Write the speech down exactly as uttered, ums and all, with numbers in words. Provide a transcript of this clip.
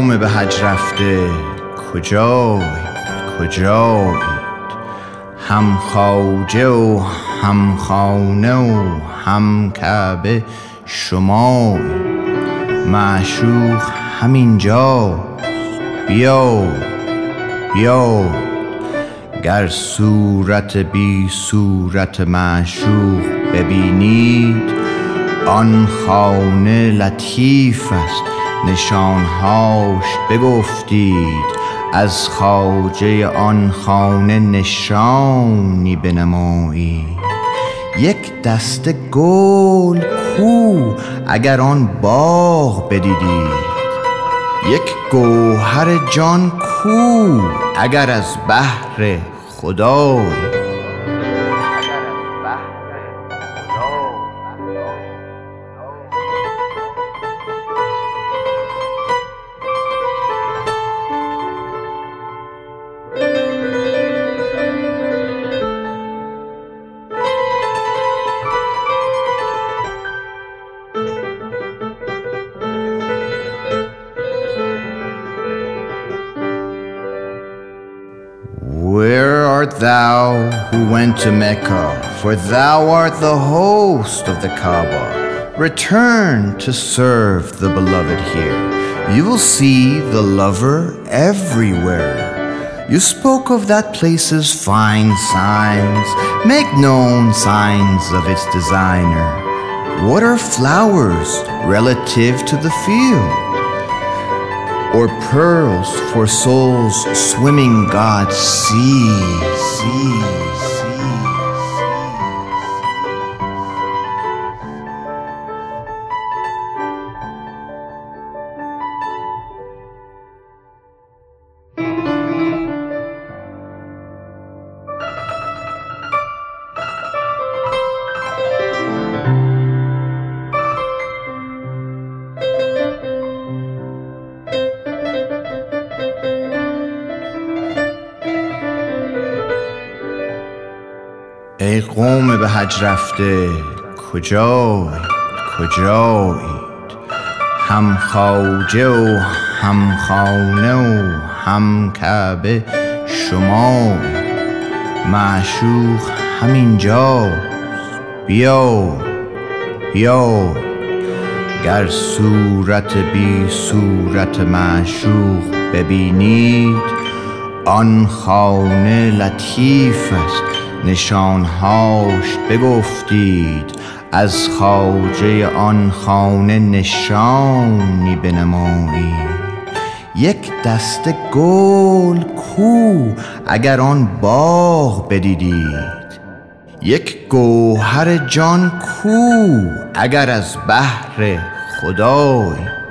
قوم به حج رفته کجایید کجایید؟ هم خواجه و هم خانه و هم کعبه شمایید. معشوق همینجا، بیا بیا. گر صورت بی صورت معشوق ببینید، آن خانه لطیف است نشانهاش بگفتید. از خواجه آن خانه نشانی بنمایید. یک دسته گل کو اگر آن باغ بدیدید؟ یک گوهر جان کو اگر از بحر خدای؟ Where art thou who went to Mecca? For thou art the host of the Kaaba. Return to serve the beloved here. You will see the lover everywhere. You spoke of that place's fine signs. Make known signs of its designer. What are flowers relative to the field? Or pearls for souls swimming God's seas, seas, seas. ای قوم به حج رفته کجایید کجایید؟ هم خواجه و هم خانه و هم کعبه شمایید. معشوق همینجا، بیا بیا. گر صورت بی صورت معشوق ببینید، آن خانه لطیف است نشانهاش بگفتید. از خواجه آن خانه نشانی بنمایید. یک دسته گل کو اگر آن باغ بدیدید؟ یک گوهر جان کو اگر از بحر خدای؟